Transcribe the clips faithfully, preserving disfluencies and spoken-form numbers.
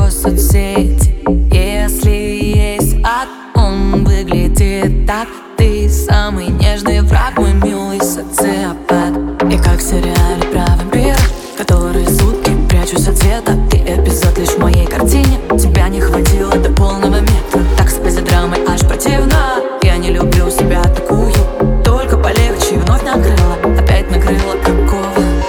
соцсети. Если есть ад, он выглядит так. Ты самый нежный враг, мой милый социопат. И как в сериале про вампиров, которые сутки прячусь от света. Ты эпизод лишь в моей картине, тебя не хватило до полного метра. Так с пизодрамой аж противно. Я не люблю себя такую, только полегче вновь накрыла, опять накрыла какого.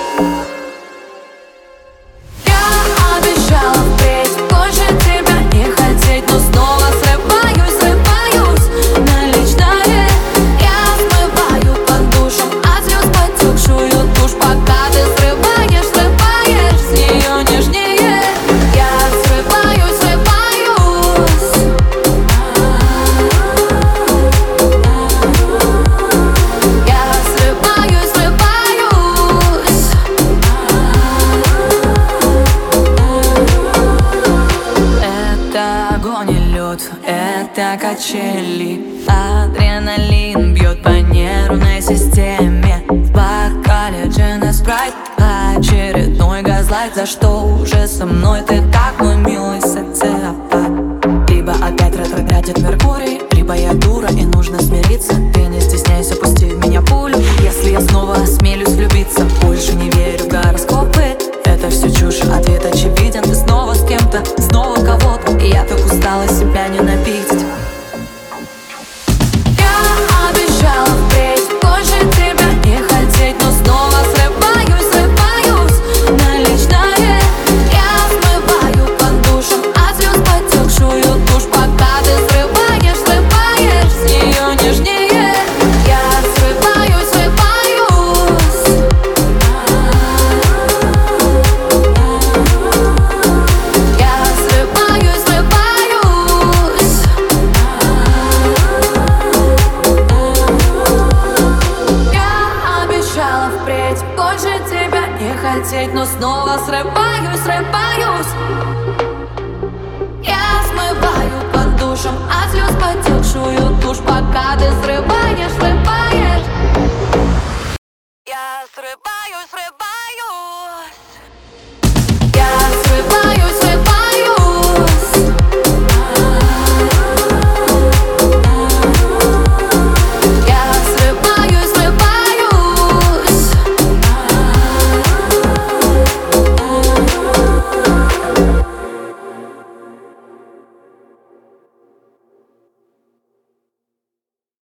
Это качели, адреналин бьет по нервной системе. В бокале джин и спрайт, очередной газлайт. За что уже со мной ты так, мой милый социопат? Либо опять ретроградит Меркурий, либо я дура и нужно смириться. Ты не стесняйся, пусти в меня пулю, если я снова осмелюсь влюбиться. Больше не верю в гороскопы, это все чушь, ответ очевиден. Ты снова с кем-то, снова кого-то, и я так устала себя ненавидеть.